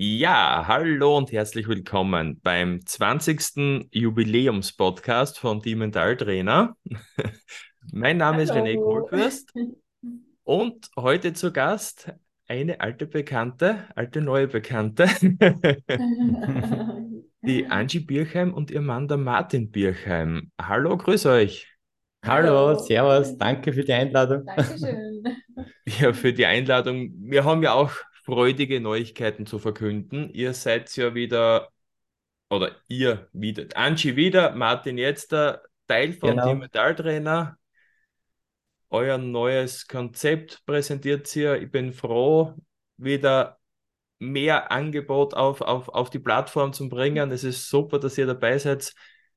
Ja, hallo und herzlich willkommen beim 20. Jubiläumspodcast von Die Mentaltrainer. Mein Name ist René Hallo. Kohlfürst und heute zu Gast eine alte Bekannte, alte neue Bekannte, die Angie Birchheim und ihr Mann, der Martin Birchheim. Hallo, grüß euch. Hallo. Hallo, Servus, danke für die Einladung. Dankeschön. Ja, für die Einladung. Wir haben ja auch freudige Neuigkeiten zu verkünden. Ihr seid ja wieder oder ihr wieder, Angie wieder, Martin jetzt Teil von Team Genau, Mentaltrainer. Euer neues Konzept präsentiert ihr. Ich bin froh, wieder mehr Angebot auf die Plattform zu bringen. Es ist super, dass ihr dabei seid.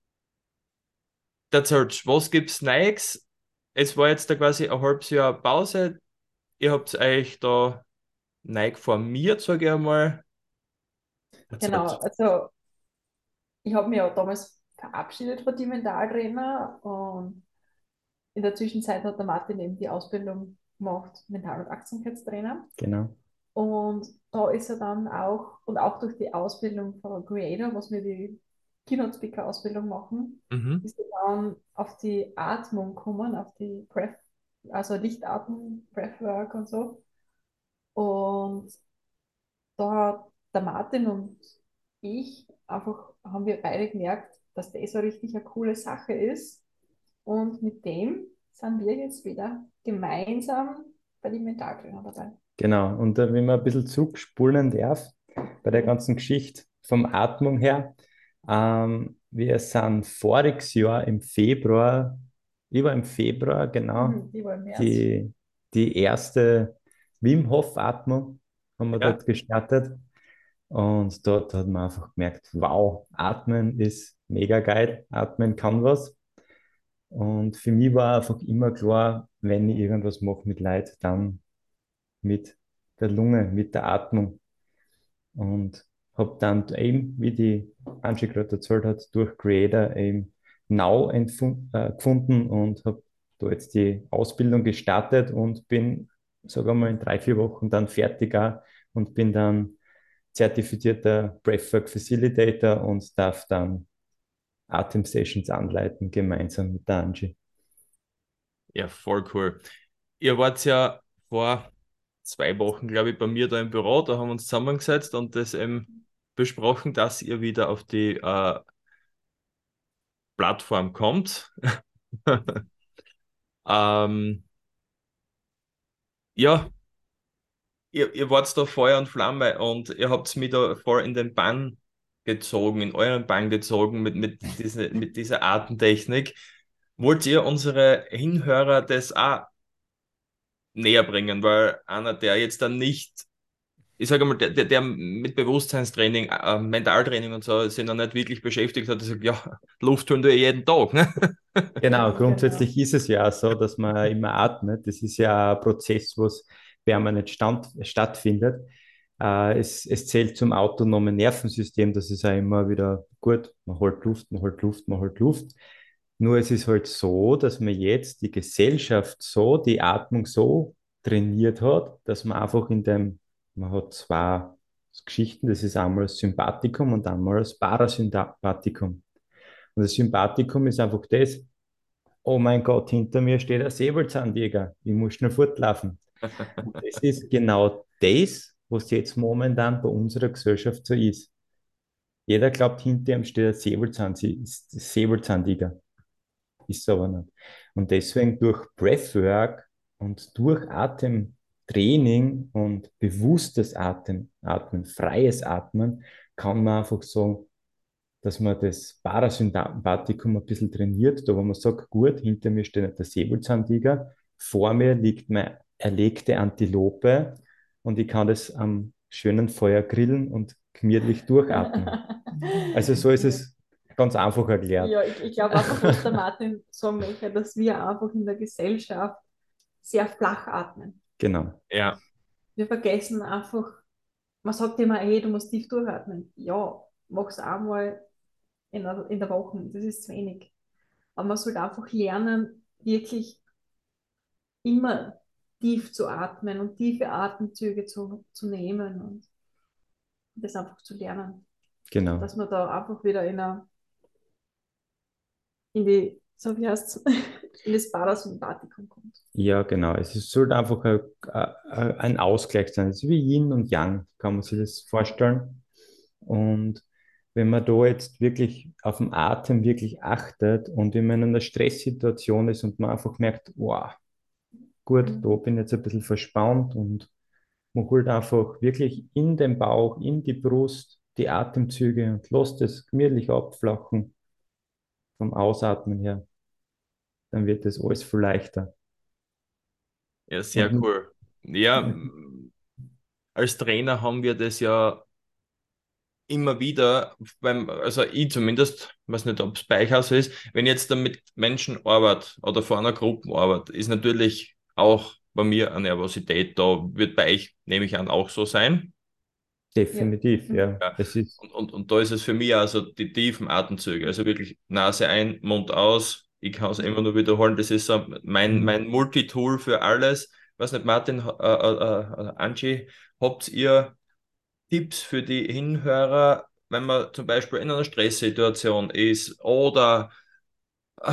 Erzählt, was gibt's Neues? Es war jetzt da quasi ein halbes Jahr Pause. Ihr habt euch da neu formiert, sage ich einmal. Genau, Erzählt. also ich habe mich ja damals verabschiedet von dem Mentaltrainer und in der Zwischenzeit hat der Martin eben die Ausbildung gemacht, Mental- und Achtsamkeitstrainer. genau. Und da ist er dann auch, und auch durch die Ausbildung von Creator, was wir die Keynote-Speaker-Ausbildung machen, Mhm. ist er dann auf die Atmung gekommen, auf die Breath, also Lichtatmung, Breathwork und so. Und da hat der Martin und ich einfach, haben wir beide gemerkt, dass das so richtig eine coole Sache ist. Und mit dem sind wir jetzt wieder gemeinsam bei den Mentaltrainer dabei. Genau. Und wenn man ein bisschen zurückspulen darf, bei der ganzen Geschichte vom Atmung her, wir sind voriges Jahr im Februar, über im Februar, genau, Die war im März. die, die erste Wim Hof Atmung haben wir Ja, dort gestartet. Und dort hat man einfach gemerkt, wow, Atmen ist mega geil, Atmen kann was. Und für mich war einfach immer klar, wenn ich irgendwas mache mit Leid, dann mit der Lunge, mit der Atmung. Und habe dann eben, wie die Angie gerade erzählt hat, durch Creator eben Now gefunden und habe da jetzt die Ausbildung gestartet und bin, sagen wir mal, in 3, 4 Wochen dann fertiger und bin dann zertifizierter Breathwork Facilitator und darf dann Atemsessions anleiten, gemeinsam mit der Angie. ja, voll cool. Ihr wart ja vor 2 Wochen, glaube ich, bei mir da im Büro, da haben wir uns zusammengesetzt und das eben besprochen, dass ihr wieder auf die Plattform kommt. Ähm, ja, ihr wart da Feuer und Flamme und ihr habt mich da voll in den Bann gezogen, in euren Bann gezogen mit dieser Artentechnik. Wollt ihr unsere Hinhörer das auch näher bringen? Weil einer, der jetzt dann nicht, ich sage mal, der mit Bewusstseinstraining, Mentaltraining und so sind noch nicht wirklich beschäftigt hat, der sagt, ja, Luft holen wir jeden Tag, ne? Genau, Genau. grundsätzlich ist es ja so, dass man immer atmet. Das ist ja ein Prozess, was permanent stattfindet. Es zählt zum autonomen Nervensystem, das ist ja immer wieder gut. Man holt Luft, man holt Luft, man holt Luft. Nur es ist halt so, dass man jetzt die Gesellschaft so, die Atmung so trainiert hat, dass man einfach man hat zwei Geschichten, das ist einmal das Sympathikum und einmal das Parasympathikum. Und das Sympathikum ist einfach das, oh mein Gott, hinter mir steht ein Säbelzahntiger, ich muss schnell fortlaufen. Und das ist genau das, was jetzt momentan bei unserer Gesellschaft so ist. Jeder glaubt, hinter ihm steht ein Säbelzahntiger. Ist es aber nicht. Und deswegen durch Breathwork und durch Atemtraining und bewusstes Atmen, freies Atmen, kann man einfach sagen, dass man das Parasympathikum ein bisschen trainiert, da wo man sagt, gut, hinter mir steht der Säbelzahntiger, vor mir liegt meine erlegte Antilope und ich kann das am schönen Feuer grillen und gemütlich durchatmen. Also so ist Ja, es ganz einfach erklärt. ja, ich glaube einfach, was der Martin sagen möchte, dass wir einfach in der Gesellschaft sehr flach atmen. Genau, Ja, Wir vergessen einfach, man sagt immer, hey, du musst tief durchatmen. Ja, mach's einmal in der Woche, das ist zu wenig. Aber man sollte einfach lernen, wirklich immer tief zu atmen und tiefe Atemzüge zu nehmen. Und das einfach zu lernen. Genau. Dass man da einfach wieder in die, so wie heißt's, in das Parasympathikum kommt. Ja, genau. Es sollte einfach ein Ausgleich sein. Es ist wie Yin und Yang, kann man sich das vorstellen. Und wenn man da jetzt wirklich auf den Atem wirklich achtet und wenn man in einer Stresssituation ist und man einfach merkt, wow, gut, da bin ich jetzt ein bisschen verspannt und man holt einfach wirklich in den Bauch, in die Brust die Atemzüge und lässt es gemütlich abflachen vom Ausatmen her, dann wird das alles viel leichter. Ja, sehr Und cool. Ja, als Trainer haben wir das ja immer wieder, also ich zumindest, weiß nicht, ob es bei euch auch so ist, wenn ich jetzt dann mit Menschen arbeite oder vor einer Gruppe arbeite, ist natürlich auch bei mir eine Nervosität da. Wird bei euch, nehme ich an, auch so sein. Ja. definitiv, ja. Ja. Es ist, Und da ist es für mich also die tiefen Atemzüge, also wirklich Nase ein, Mund aus. Ich kann es immer nur wiederholen. Das ist so mein Multitool für alles. Weiß nicht, Martin, Angie, habt ihr Tipps für die Hinhörer, wenn man zum Beispiel in einer Stresssituation ist oder äh,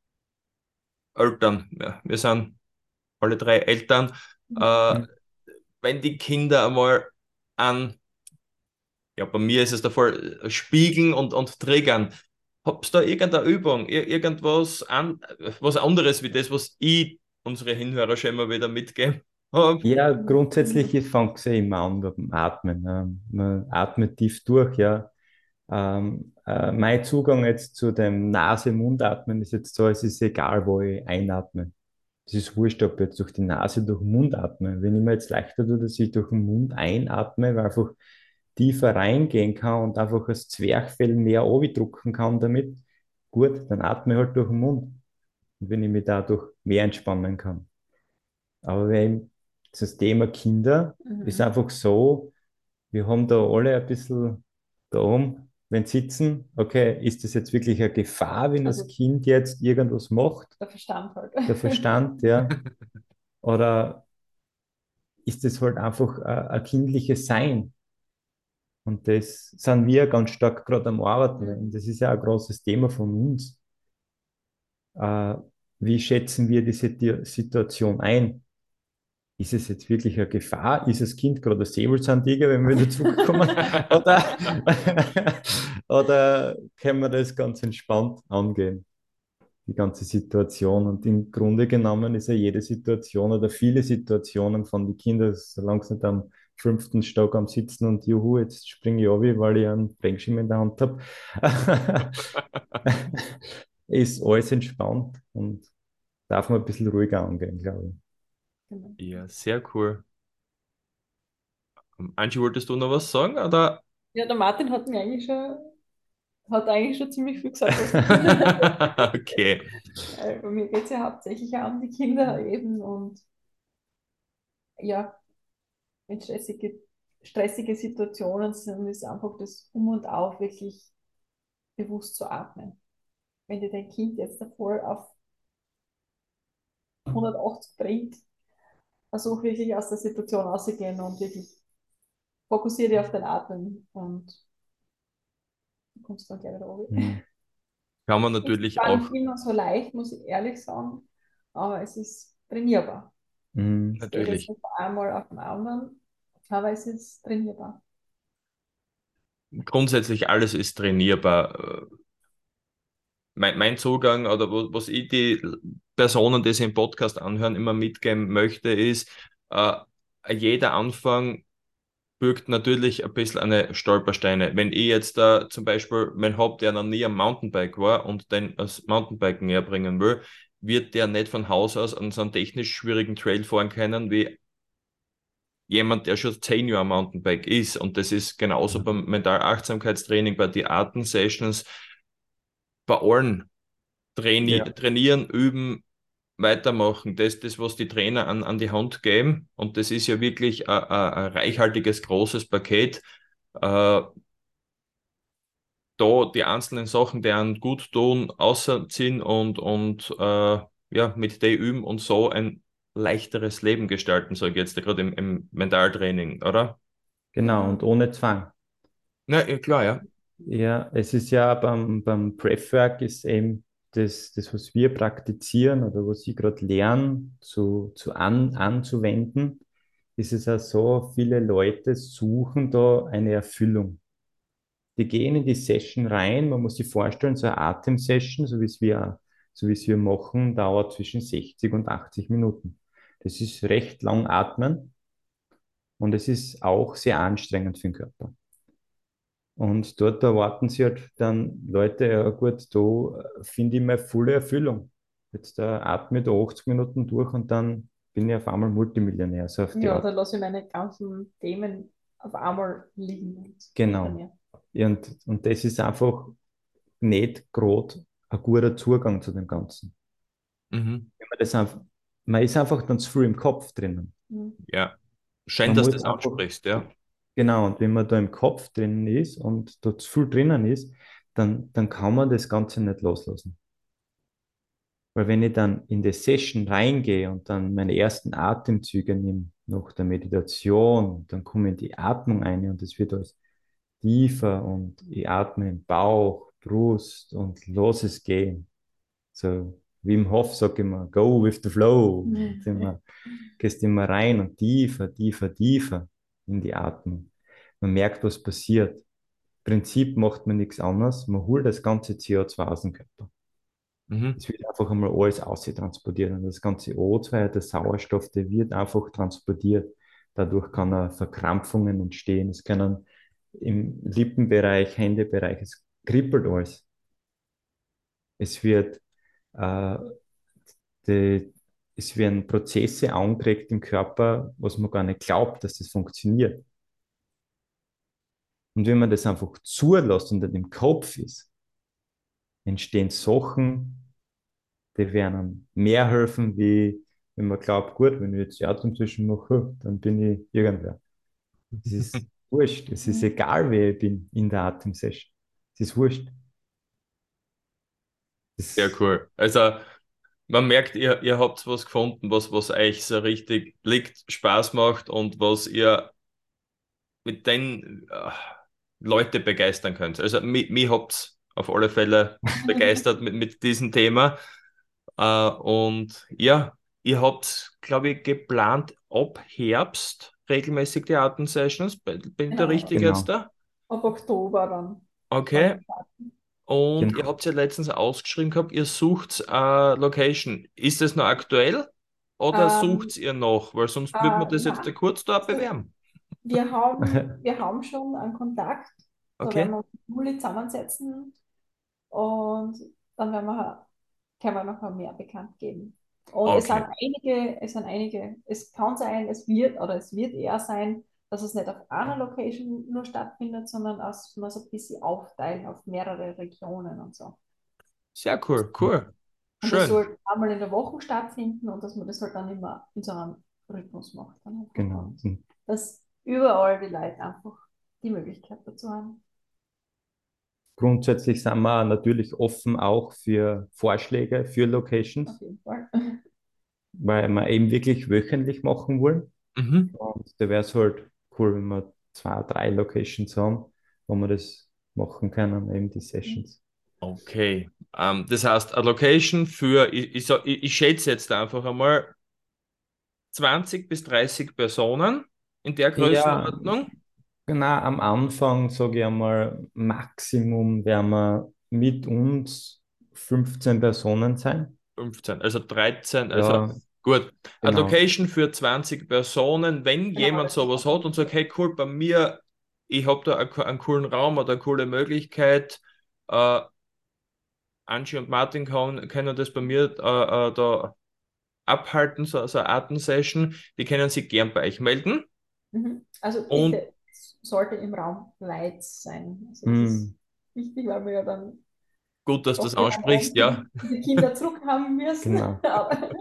Eltern, ja, wir sind alle drei Eltern, äh, wenn die Kinder einmal an, ja, bei mir ist es der Fall, spiegeln und triggern. Hab's da irgendeine Übung, irgendwas was anderes wie das, was ich unsere Hinhörer schon immer wieder mitgeben habe? ja, grundsätzlich fängt es ja immer an mit dem Atmen. Man atmet tief durch, ja. Mein Zugang jetzt zu dem Nase-Mund-Atmen ist jetzt so, es ist egal, wo ich einatme. Es ist wurscht, ob ich jetzt durch die Nase, durch den Mund atme. Wenn ich mir jetzt leichter tue, dass ich durch den Mund einatme, weil einfach tiefer reingehen kann und einfach das Zwerchfell mehr drucken kann damit, gut, dann atme ich halt durch den Mund. Und wenn ich mich dadurch mehr entspannen kann. Aber wenn das Thema Kinder ist Mhm. einfach so, wir haben da alle ein bisschen da oben, wenn sitzen, okay, ist das jetzt wirklich eine Gefahr, wenn das Also Kind jetzt irgendwas macht, der Verstand halt. der Verstand, ja, oder ist das halt einfach ein kindliches Sein? Und das sind wir ganz stark gerade am Arbeiten, weil das ist ja ein großes Thema von uns. Äh, Wie schätzen wir die Situation ein? Ist es jetzt wirklich eine Gefahr? Ist das Kind gerade ein Säbelzahntiger, wenn wir wieder zurückkommen? Oder, oder können wir das ganz entspannt angehen, die ganze Situation? Und im Grunde genommen ist ja jede Situation oder viele Situationen von den Kindern, solange sie nicht am 5. Stock am Sitzen und juhu, jetzt springe ich runter, weil ich einen Regenschirm in der Hand habe, ist alles entspannt und darf man ein bisschen ruhiger angehen, glaube ich. Genau. Ja, sehr cool. Angie, wolltest du noch was sagen? Oder? Ja, der Martin hat eigentlich schon ziemlich viel gesagt, was die Kinder betrifft. Okay. Bei mir geht es ja hauptsächlich auch um die Kinder eben und ja, wenn stressige Situationen sind, ist einfach das Um und Auf wirklich bewusst zu atmen. Wenn dir dein Kind jetzt davor auf 180 bringt, versuch wirklich aus der Situation rauszugehen und wirklich fokussiere dich auf dein Atmen und du kommst dann gleich wieder runter. Hm. Kann man Ist natürlich zwar auch, nicht immer so leicht, muss ich ehrlich sagen, aber es ist trainierbar. Hm. Es geht jetzt natürlich. nicht von einmal auf den anderen, aber es ist trainierbar. Grundsätzlich alles ist trainierbar. Mein Zugang oder was ich die Personen, die sich im Podcast anhören, immer mitgeben möchte, ist, äh, jeder Anfang birgt natürlich ein bisschen eine Stolpersteine. Wenn ich jetzt da zum Beispiel mein Haupt, der noch nie am Mountainbike war und den das Mountainbiken näher bringen will, wird der nicht von Haus aus an so einem technisch schwierigen Trail fahren können, wie jemand, der schon 10 Jahre Mountainbike ist. Und das ist genauso beim Mental-Achtsamkeitstraining, bei den Atem-Sessions, bei allen Ja. trainieren, üben, weitermachen. Das, was die Trainer an die Hand geben. Und das ist ja wirklich ein reichhaltiges, großes Paket. Da die einzelnen Sachen, die einen gut tun, ausziehen und ja, mit der üben und so ein leichteres Leben gestalten, sage ich jetzt gerade im Mentaltraining, oder? Genau, und ohne Zwang. Na, ja, klar, ja. Ja, es ist ja beim Breathwork ist eben das, was wir praktizieren oder was ich gerade lernen, anzuwenden, ist es auch so, viele Leute suchen da eine Erfüllung. Die gehen in die Session rein, man muss sich vorstellen, so eine Atemsession, so wie es wir machen, dauert zwischen 60 und 80 Minuten. Das ist recht lang atmen und es ist auch sehr anstrengend für den Körper. Und dort erwarten sie halt dann Leute, ja gut, da finde ich meine volle Erfüllung. Jetzt atme ich da 80 Minuten durch und dann bin ich auf einmal Multimillionär, so auf die Ja, Art. da lasse ich meine ganzen Themen auf einmal liegen und hinter Genau. mir. Ja, und das ist einfach nicht gerade ein guter Zugang zu dem Ganzen. Mhm. Wenn man das einfach, man ist einfach dann zu früh im Kopf drinnen. Mhm. Ja. Schön, Man dass du muss das einfach, ansprichst, ja. genau, und wenn man da im Kopf drinnen ist und da zu viel drinnen ist, dann kann man das Ganze nicht loslassen. Weil wenn ich dann in die Session reingehe und dann meine ersten Atemzüge nehme, nach der Meditation, dann komme ich in die Atmung ein und es wird alles tiefer und ich atme im Bauch, Brust und los es gehen. So, Wim Hof sagt immer, go with the flow. Und immer, gehst immer rein und tiefer, tiefer, tiefer in die Atmung. Man merkt, was passiert. Im Prinzip macht man nichts anderes. Man holt das ganze CO2 aus dem Körper. Mhm. Es wird einfach einmal alles auszutransportieren. Und das ganze O2, der Sauerstoff, der wird einfach transportiert. Dadurch kann Verkrampfungen entstehen. Es können im Lippenbereich, Händebereich, es kribbelt alles. Es wird, äh, die, es werden Prozesse angeregt im Körper, was man gar nicht glaubt, dass das funktioniert. Und wenn man das einfach zulässt und nicht im Kopf ist, entstehen Sachen, die werden einem mehr helfen, wie wenn man glaubt, gut, wenn ich jetzt die Atemzwischen mache, dann bin ich irgendwer. Es ist wurscht. Es ist Mhm. egal, wer ich bin in der Atemsession. Es ist wurscht. Sehr Das, cool. Also, man merkt, ihr habt was gefunden, was euch so richtig liegt, Spaß macht und was ihr mit den Leute begeistern könnt. Also, mich habt's auf alle Fälle begeistert mit diesem Thema. Und ja, ihr habt, glaube ich, geplant, ab Herbst regelmäßig die Atem-Sessions. Bin ich da Ja, richtig jetzt genau, da? ab Oktober dann kann Okay. man starten. Und ihr genau. habt ja letztens ausgeschrieben gehabt, ihr sucht Location. Ist das noch aktuell oder Ähm, sucht ihr noch? Weil sonst würde man das jetzt na, kurz da also bewerben. wir haben schon einen Kontakt. Da werden Okay? wir uns im Juli zusammensetzen und dann können wir noch mal mehr bekannt geben. Und Okay. es kann sein, es wird eher sein, dass es nicht auf einer Location nur stattfindet, sondern dass wir so ein bisschen aufteilen auf mehrere Regionen und so. Sehr cool, cool. Und das Schön. soll einmal in der Woche stattfinden und dass man das halt dann immer in so einem Rhythmus macht. Dann einfach. Genau. Und Und dass überall die Leute einfach die Möglichkeit dazu haben. grundsätzlich sind wir natürlich offen auch für Vorschläge für Auf Locations, jeden Fall. weil wir eben wirklich wöchentlich machen wollen. Mhm. Und da wäre es halt cool, wenn wir zwei, drei Locations haben, wo wir das machen können, eben die Sessions. Okay. Das heißt, eine Location für, ich schätze jetzt einfach einmal 20 bis 30 Personen in der Ja, Größenordnung. genau, am Anfang, sage ich einmal, Maximum werden wir mit uns 15 Personen sein. 15, also 13, also Ja, gut. Eine genau. Location für 20 Personen, wenn Dann haben wir jemand das schon sowas hat und sagt, hey cool, bei mir, ich habe da einen coolen Raum oder eine coole Möglichkeit, äh, Angie und Martin können das bei mir da abhalten, so eine Atem-Session, die können sich gern bei euch melden. Also Und bitte, es sollte im Raum Lights sein. Also das ist Hm, wichtig, weil wir ja dann gut, dass du doch das wieder am ansprichst, Abend ja. die Kinder zurück haben müssen. genau. Aber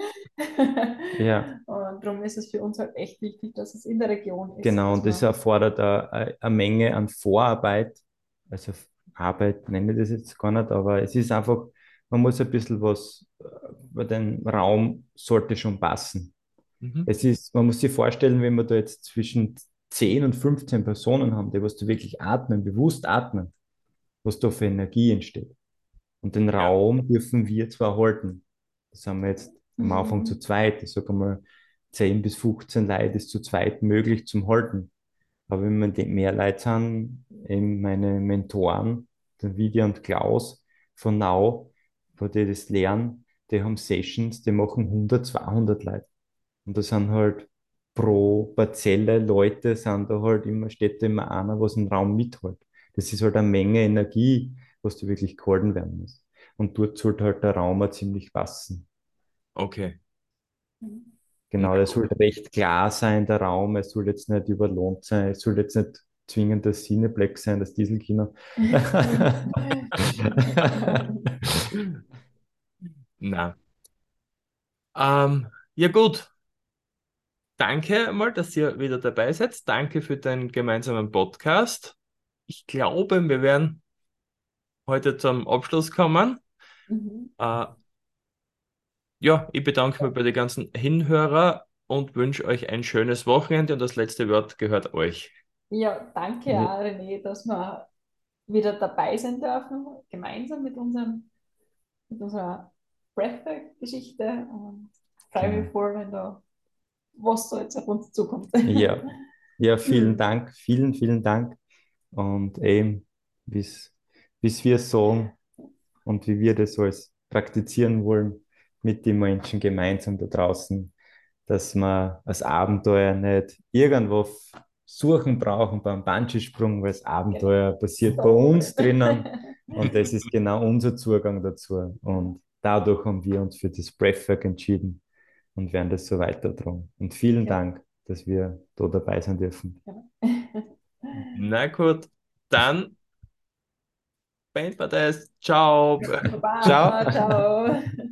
Ja, und darum ist es für uns halt echt wichtig, dass es in der Region ist, genau. dass Und das man erfordert eine Menge an Vorarbeit. Also Arbeit nenne ich das jetzt gar nicht, aber es ist einfach, man muss ein bisschen was, weil den Raum sollte schon passen. Mhm. Es ist, man muss sich vorstellen, wenn man da jetzt zwischen 10 und 15 Personen haben, die was du wirklich atmen, bewusst atmen, was da für Energie entsteht. Und den Ja, Raum dürfen wir zwar halten. Das haben wir jetzt am Anfang zu Mhm. zweit. Ich sage mal, 10 bis 15 Leute ist zu zweit möglich zum Halten. Aber wenn wir mehr Leute sind, eben meine Mentoren, der Vidia und Klaus von Now, wo die das lernen, die haben Sessions, die machen 100, 200 Leute. Und da sind halt pro Parzelle Leute, sind da halt immer, steht da immer einer, was den Raum mithält. Das ist halt eine Menge Energie, was da wirklich gehalten werden muss. Und dort sollte halt der Raum auch ziemlich passen. okay. Na Genau, der gut. sollte recht klar sein, der Raum. Es soll jetzt nicht überlohnt sein. Es soll jetzt nicht zwingend das Cineplex sein, das Dieselkino. Na. Ja gut. Danke mal, dass ihr wieder dabei seid. Danke für den gemeinsamen Podcast. Ich glaube, wir werden heute zum Abschluss kommen. Mhm. Äh, ja, ich bedanke mich bei den ganzen Hinhörer und wünsche euch ein schönes Wochenende und das letzte Wort gehört euch. Ja, danke Ja, auch, René, dass wir wieder dabei sein dürfen, gemeinsam mit unserer Breathwork-Geschichte. Und freue mich genau. voll, wenn da was so jetzt auf uns zukommt. Ja, ja, vielen Cool. Dank, vielen, vielen Dank. Und eben, bis, bis wir es sagen und wie wir das alles praktizieren wollen mit den Menschen gemeinsam da draußen, dass wir als Abenteuer nicht irgendwo suchen brauchen beim Bungee-Sprung, weil das Genau. Abenteuer passiert bei So. uns drinnen und das ist genau unser Zugang dazu. Und dadurch haben wir uns für das Breathwork entschieden und werden das so weitertragen. Und vielen Genau. Dank, dass wir da dabei sein dürfen. Genau. Na gut, dann beenden wir das. Ciao. Baba, Ciao! ciao.